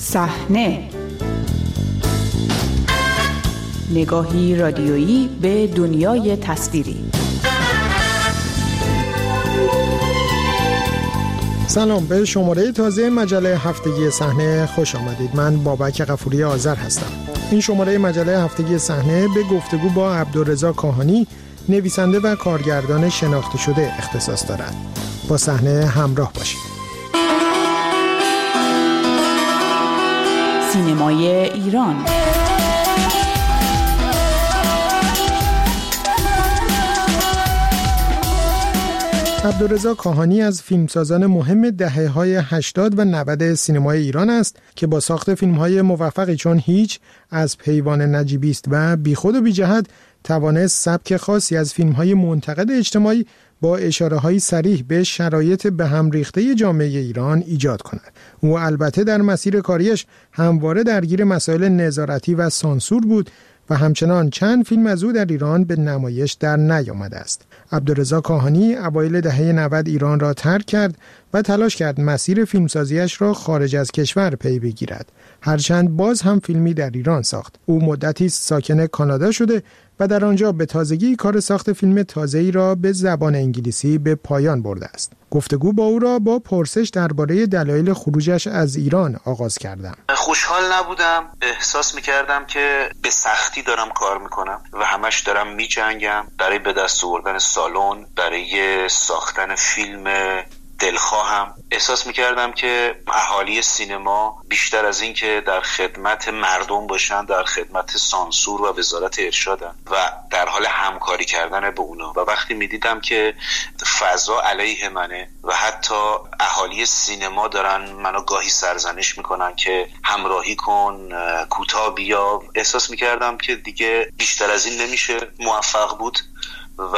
صحنه، نگاهی رادیویی به دنیای تصویری. سلام، به شماره تازه مجله هفتگی صحنه خوش آمدید. من بابک غفوری آذر هستم. این شماره مجله هفتگی صحنه به گفتگو با عبدالرضا کاهانی، نویسنده و کارگردان شناخته شده اختصاص دارد. با صحنه همراه باشید. سینمای ایران. عبدالرضا کاهانی از فیلمسازان مهم دهه‌های 80 و 90 سینمای ایران است که با ساخت فیلم‌های موفقی چون هیچ، از پیوان نجیبی است و بیخود و بی‌جهت توانست سبک خاصی از فیلم‌های منتقد اجتماعی با اشاره‌های صریح به شرایط به هم ریخته جامعه ایران ایجاد کند. او البته در مسیر کاریش همواره درگیر مسائل نظارتی و سانسور بود و همچنان چند فیلم از او در ایران به نمایش در نیامده است. عبدالرضا کاهانی اوایل دهه 90 ایران را ترک کرد و تلاش کرد مسیر فیلمسازیش را خارج از کشور پی بگیرد. هرچند باز هم فیلمی در ایران ساخت. او مدتی ساکن کانادا شده و در آنجا به تازگی کار ساخت فیلم تازه‌ای را به زبان انگلیسی به پایان برده است. گفتگو با او را با پرسش درباره دلایل خروجش از ایران آغاز کردم. خوشحال نبودم، احساس می‌کردم که به سختی دارم کار می‌کنم و همش دارم می‌جنگم برای به دست آوردن سالن، برای ساختن فیلم دلخواهم. احساس میکردم که اهالی سینما بیشتر از این که در خدمت مردم باشن، در خدمت سانسور و وزارت ارشادن و در حال همکاری کردن با اونا. و وقتی میدیدم که فضا علیه منه و حتی اهالی سینما دارن منو گاهی سرزنش میکنن که همراهی کن، کوتاه بیا، احساس میکردم که دیگه بیشتر از این نمیشه موفق بود. و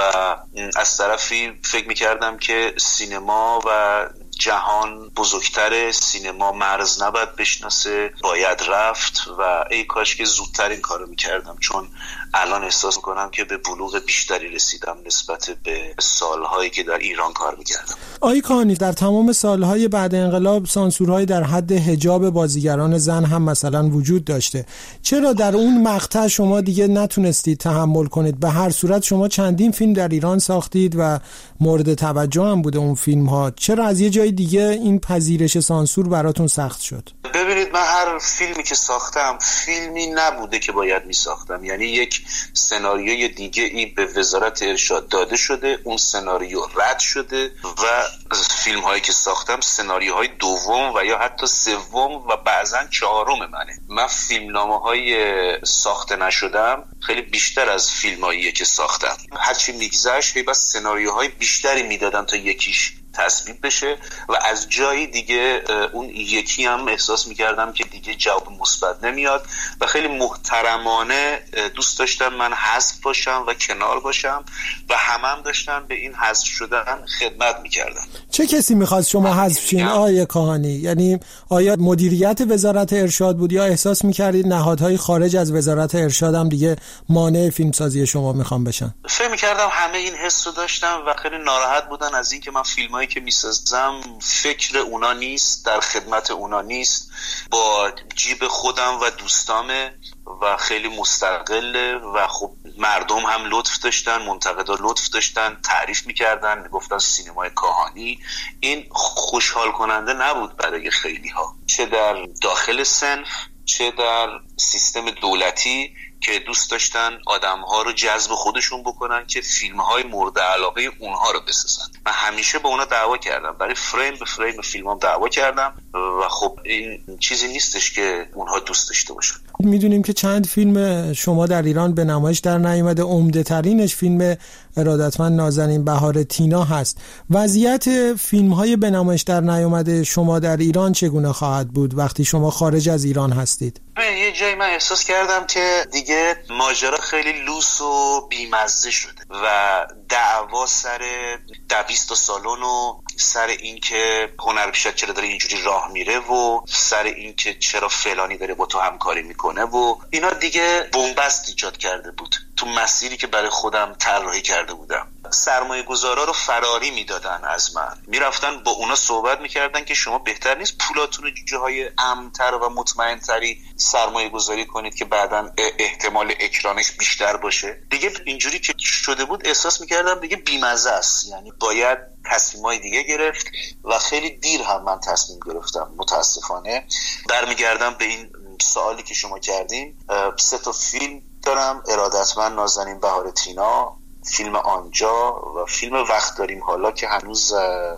از طرفی فکر میکردم که سینما و جهان بزرگتره، سینما مرز نباید بشناسه، باید رفت و ای کاش که زودتر این کارو میکردم، چون الان احساس میکنم که به بلوغ بیشتری رسیدم نسبت به سالهایی که در ایران کار میکردم. آقای کاهانی، در تمام سالهای بعد انقلاب سانسورهای در حد حجاب بازیگران زن هم مثلا وجود داشته. چرا در اون مقطع شما دیگه نتونستید تحمل کنید؟ به هر صورت شما چندین فیلم در ایران ساختید و مورد توجه هم بوده اون فیلم ها. چرا از یه جای دیگه این پذیرش سانسور براتون سخت شد؟ ببینید، من هر فیلمی که ساختم فیلمی نبوده که باید می ساختم. یعنی یک سناریوی دیگه ای به وزارت ارشاد داده شده، اون سناریو رد شده و فیلم هایی که ساختم سناریوهای دوم و یا حتی سوم و بعضا چهارم منه. من فیلمنامه های ساخته نشدم خیلی بیشتر از فیلم هاییه که ساختم. هرچی میگذشت هی بس سناریوهای بیشتری میدادم تا یکیش تصویب بشه و از جایی دیگه اون یکی هم احساس میکردم که دیگه جواب مثبت نمیاد و خیلی محترمانه دوست داشتم من حذف باشم و کنار باشم و هم داشتم به این حذف شدن خدمت میکردم. چه کسی میخواست شما حذف شین آقای کاهانی؟ یعنی آیا مدیریت وزارت ارشاد بود یا احساس میکردید نهادهای خارج از وزارت ارشاد هم دیگه مانع فیلمسازی شما میخوان بشن؟ فکر میکردم همه این حس رو داشتم و خیلی ناراحت بودن از این که من فیلمایی که میسازم فکر اونا نیست، در خدمت اونا نیست، با جیب خودم و دوستامه و خیلی مستقله و خب مردم هم لطف داشتن، منتقدا لطف داشتن، تعریف میکردن، میگفتن سینمای کاهانی. این خوشحال کننده نبود برای خیلی ها، چه در داخل صنف چه در سیستم دولتی که دوست داشتن آدم‌ها رو جذب خودشون بکنن که فیلم‌های مورد علاقه اونها رو بسازن. من همیشه با اونا دعوا کردم، برای فریم به فریم فیلمام دعوا کردم و خب این چیزی نیستش که اونها دوست داشته باشن. میدونیم که چند فیلم شما در ایران به نمایش در نیامده، عمده ترینش فیلم ارادتمند نازنین بهار تینا هست. وضعیت فیلم‌های به نمایش در نیامده شما در ایران چگونه خواهد بود وقتی شما خارج از ایران هستید؟ یه جایی من احساس کردم که دیگه ماجرا خیلی لوس و بیمزه شده و دعوا سر 20 تا سالن و سر این که هنرپیشه چرا داره اینجوری راه میره و سر این که چرا فلانی داره با تو همکاری میکنه و اینا دیگه بنبست ایجاد کرده بود تو مسیری که برای خودم طراحی کرده بودم. سرمایه گذارا رو فراری میدادن از من، میرفتن با اونا صحبت میکردن که شما بهتر نیست پولاتون جاهای امن‌تر و مطمئن‌تری سرمایه گذاری کنید که بعداً احتمال اکرانش بیشتر باشه. دیگه اینجوری که شده بود احساس میکردم دیگه بیمزه است، یعنی باید تصمیمای دیگه گرفت و خیلی دیر هم من تصمیم گرفتم. متاسفانه برمیگردم به این سوالی که شما کردین. 3 تا فیلم دارم: ارادتمند نازنین بهار تینا، فیلم آنجا و فیلم وقت داریم حالا که هنوز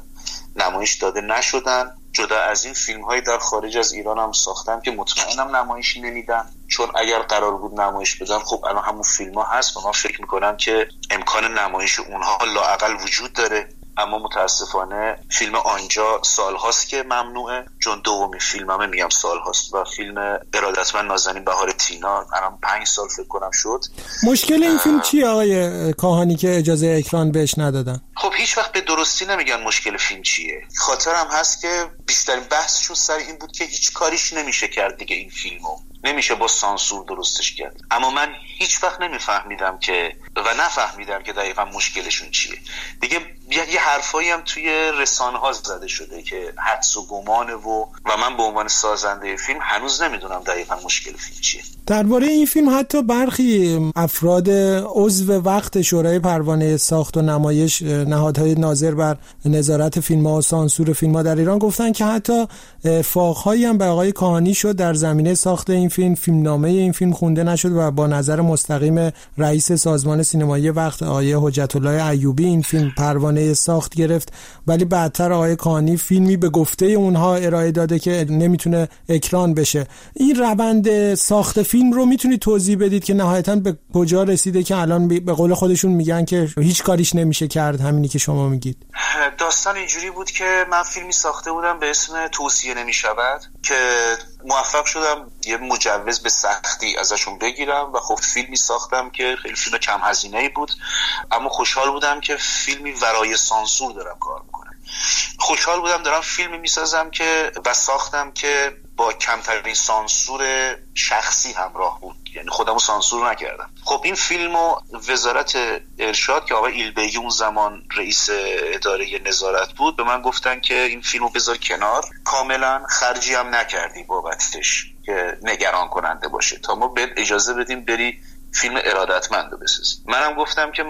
نمایش داده نشدن. جدا از این فیلم های در خارج از ایران هم ساختم که مطمئنم نمایشی نمیدن، چون اگر قرار بود نمایش بدن خب الان همون فیلم ها هست و من فکر میکنم که امکان نمایش اونها لااقل وجود داره. اما متاسفانه فیلم آنجا سالهاست که ممنوعه، چون دومین فیلممه میگم سالهاست، و فیلم ارادتمند نازنین بهار تینا الان 5 سال فکر کنم شد. مشکل این فیلم چیه آقای کاهانی که اجازه اکران بهش ندادن؟ خب هیچ وقت به درستی نمیگن مشکل فیلم چیه. خاطرم هست که بیشترین بحثشون سر این بود که هیچ کاریش نمیشه کرد دیگه، این فیلمو نمیشه با سانسور درستش کرد. اما من هیچ وقت نمیفهمیدم که و نفهمیدم که دقیقا مشکلشون چیه. دیگه یه حرفایی هم توی رسانه ها زده شده که حدس و گمانه و من به عنوان سازنده فیلم هنوز نمیدونم دقیقا مشکل فیلم چیه. درباره این فیلم حتی برخی افراد عضو وقت شورای پروانه ساخت و نمایش، نهادهای ناظر بر نظارت فیلم‌ها و سانسور فیلم‌ها در ایران، گفتن که حتی فاق‌هایی هم به آقای کاهانی شد در زمینه ساخت این فیلم. فیلمنامه این فیلم خونده نشد و با نظر مستقیم رئیس سازمان سینمایی وقت آقای حجت الله ایوبی این فیلم پروانه ساخت گرفت، ولی بعدتر آقای کاهانی فیلمی به گفته اونها ارائه داده که نمیتونه اکران بشه. این روند ساخت فیلم رو میتونید توضیح بدید که نهایتاً به کجا رسیده که الان به قول خودشون میگن که هیچ کاریش نمیشه کرد، همینی که شما میگید؟ داستان اینجوری بود که من فیلمی ساخته بودم به اسم توصیه نمیشود که موفق شدم یه مجوز به سختی ازشون بگیرم و خب فیلمی ساختم که خیلی فیلم کم هزینه‌ای بود، اما خوشحال بودم که فیلمی ورای سانسور دارم کار میکنم. خوشحال بودم دارم فیلمی میسازم که و ساختم که با کمترین سانسور شخصی همراه بود، یعنی خودمو سانسور نکردم. خب این فیلمو وزارت ارشاد که آقای ایلبیگی اون زمان رئیس اداره نظارت بود به من گفتن که این فیلمو بذار کنار، کاملا خرجی هم نکردی بابتش که نگران کننده باشه تا ما به اجازه بدیم بری فیلم ارادتمند رو بسازی. منم گفتم که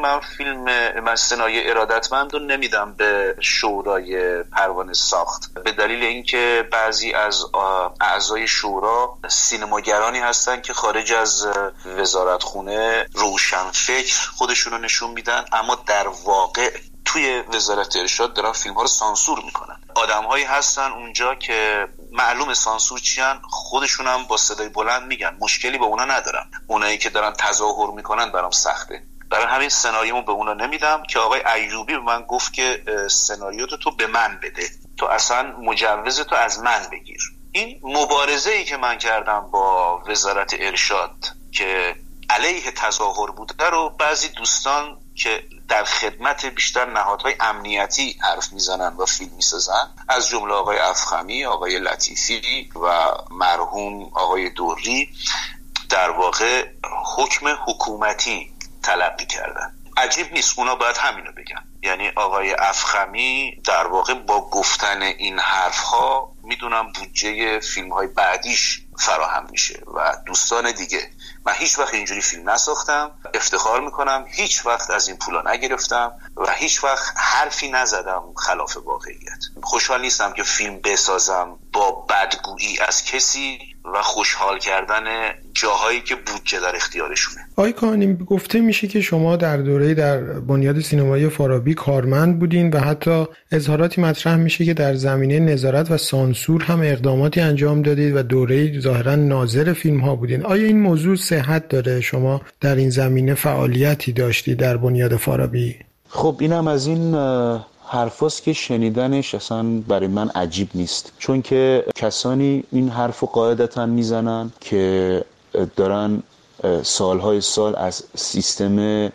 من سناریوی ارادتمند رو نمیدم به شورای پروانه ساخت، به دلیل اینکه بعضی از اعضای شورا سینماگرانی هستن که خارج از وزارتخونه روشنفکر خودشون رو نشون میدن، اما در واقع توی وزارت ارشاد دارن فیلم ها رو سانسور میکنن. آدم هایی هستن اونجا که معلوم سانسور چیان، خودشون هم با صدای بلند میگن، مشکلی با اونا ندارم. اونایی که دارن تظاهر میکنن برام سخته. برای همین سناریومو به اونا نمیدم که آقای ایوبی به من گفت که سناریو تو به من بده، تو اصلا مجوز تو از من بگیر. این مبارزه‌ای که من کردم با وزارت ارشاد که علیه تظاهر بوده رو بعضی دوستان که در خدمت بیشتر نهادهای امنیتی حرف میزنن و فیلم میسازن، از جمله آقای افخمی، آقای لطیفی و مرحوم آقای دوری، در واقع حکم حکومتی تلقی کردن. عجیب نیست، اونا باید همینو بگن. یعنی آقای افخمی در واقع با گفتن این حرفها میدونم بودجه فیلم‌های بعدیش فراهم میشه و دوستان دیگه. من هیچ وقت اینجوری فیلم نساختم، افتخار میکنم هیچ وقت از این پولا نگرفتم و هیچ وقت حرفی نزدم خلاف واقعیت. خوشحال نیستم که فیلم بسازم با بدگویی از کسی و خوشحال کردن جاهایی که بودجه در اختیارشونه. آقای کاهانی، گفته میشه که شما در بنیاد سینمایی فارابی کارمند بودین و حتی اظهاراتی مطرح میشه که در زمینه نظارت و سانسور هم اقداماتی انجام دادید و دوره ظاهرا ناظر فیلم ها بودین. آیا این موضوع صحت داره؟ شما در این زمینه فعالیتی داشتی در بنیاد فارابی؟ خب اینم از این حرفاست که شنیدنش اصلا برای من عجیب نیست، چون که کسانی این حرفو قاعدتا میزنن که دارن سالهای سال از سیستم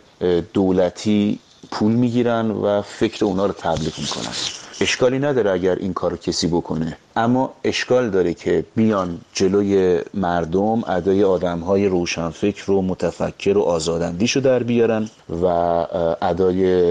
دولتی پول میگیرن و فکر اونا رو تبلیغ میکنن. اشکالی نداره اگر این کارو کسی بکنه، اما اشکال داره که بیان جلوی مردم ادای آدمهای روشنفکر و متفکر و آزاداندیشو در بیارن و ادای